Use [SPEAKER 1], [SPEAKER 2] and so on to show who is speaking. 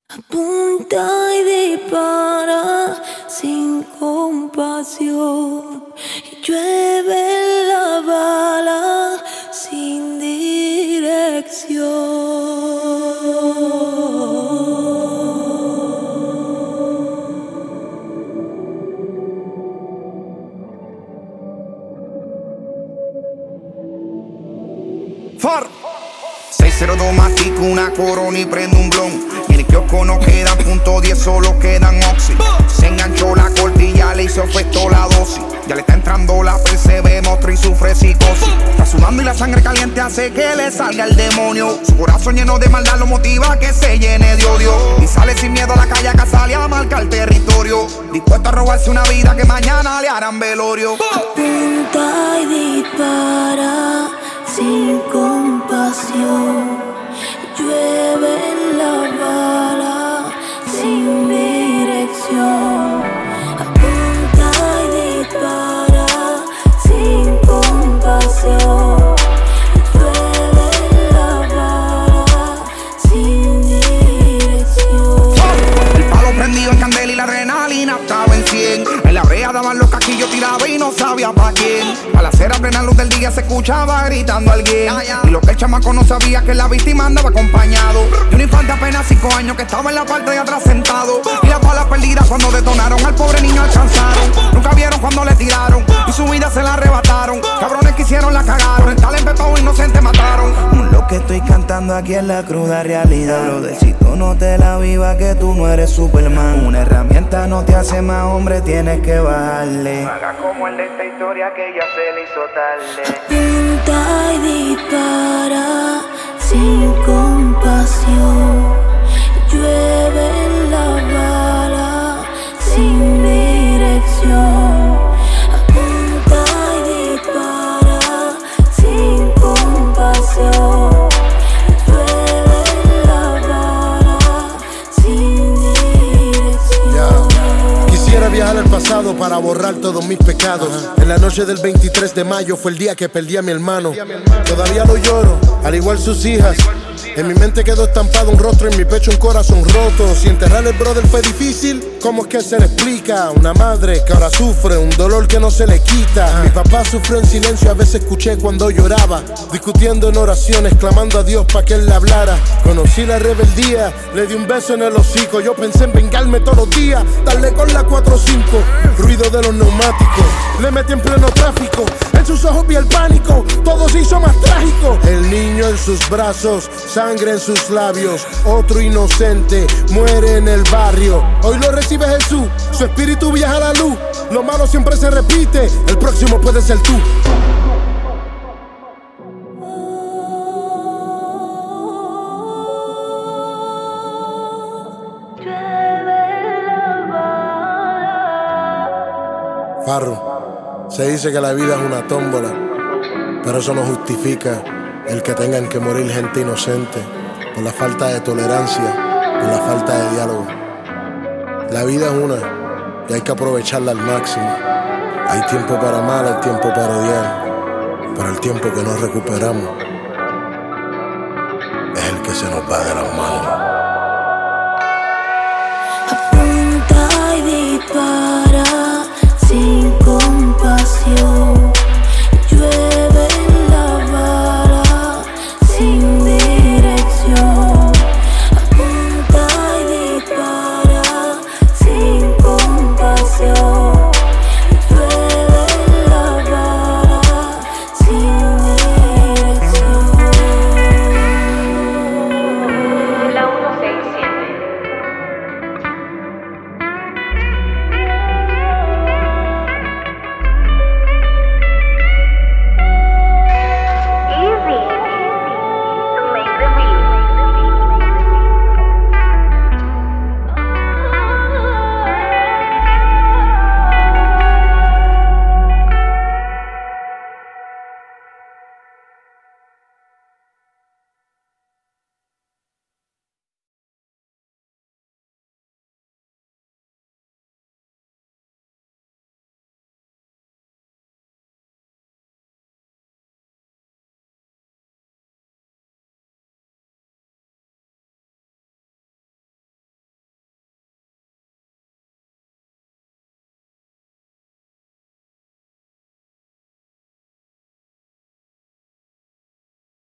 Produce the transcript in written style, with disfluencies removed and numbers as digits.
[SPEAKER 1] Apunta y dispara sin compasión. Y llueve la bala sin dirección.
[SPEAKER 2] Far 602 mastico una corona y prendo un blon. Y en el kiosco no quedan .10, solo quedan oxi. Se enganchó la cortilla, le hizo efecto la dosis. Ya le está entrando la percebe, monstruo y sufre psicosis. Está sudando y la sangre caliente hace que le salga el demonio. Su corazón lleno de maldad lo motiva a que se llene de odio. Y sale sin miedo a la calle a cazar y a marcar territorio. Dispuesto a robarse una vida que mañana le harán velorio.
[SPEAKER 1] Apunta y dispara sin compasión. Llueve la bala sin dirección. Apunta y dispara sin compasión. Llueve la bala sin dirección.
[SPEAKER 2] El palo prendido en candela y la adrenalina estaba en 100. En la brea daban los caquillos, tiraba y no sabía pa' quién. A la acera plena luz del día se escuchaba gritando alguien. Y lo que el chamaco no sabía que la víctima andaba acompañado de un infante apenas 5 años que estaba en la parte de atrás sentado. Y las balas perdidas cuando detonaron al pobre niño alcanzaron. Nunca vieron cuando le tiraron y su vida se la arrebataron. Cabrones que hicieron la cagaron, el tal empepado inocente mataron.
[SPEAKER 3] Lo que estoy cantando aquí es la cruda realidad. Brothercito, no te la viva que tú no eres Superman. Una herramienta no te hace más hombre, tienes que bajarle.
[SPEAKER 4] Haga como el de esta historia que ya se le hizo tarde.
[SPEAKER 1] Apunta y dispara sin compasión. Llueve la bala sin dirección. Apunta y dispara sin compasión. Llueve la bala sin dirección.
[SPEAKER 5] Quisiera viajar al pasado para borrar todos mis pecados. En la noche del 23 de mayo fue el día que perdí a mi hermano. Todavía lo lloro, al igual sus hijas. En mi mente quedó estampado un rostro, en mi pecho un corazón roto. Si enterrar el brother fue difícil, ¿cómo es que se le explica? Una madre que ahora sufre, un dolor que no se le quita. Mi papá sufrió en silencio, a veces escuché cuando lloraba, discutiendo en oraciones, clamando a Dios para que él le hablara. Conocí la rebeldía, le di un beso en el hocico. Yo pensé en vengarme todos los días, darle con la 4-5. Ruido de los neumáticos, le metí en pleno tráfico. En sus ojos vi el pánico, todo se hizo más trágico. El niño en sus brazos, sangre en sus labios. Otro inocente muere en el barrio. Hoy lo recibe Jesús, su espíritu viaja a la luz. Lo malo siempre se repite, el próximo puede ser tú. Farro, se dice que la vida es una tómbola, pero eso no justifica el que tengan que morir gente inocente por la falta de tolerancia, por la falta de diálogo. La vida es una y hay que aprovecharla al máximo. Hay tiempo para amar, hay tiempo para odiar, pero el tiempo que no recuperamos es el que se nos va de las manos.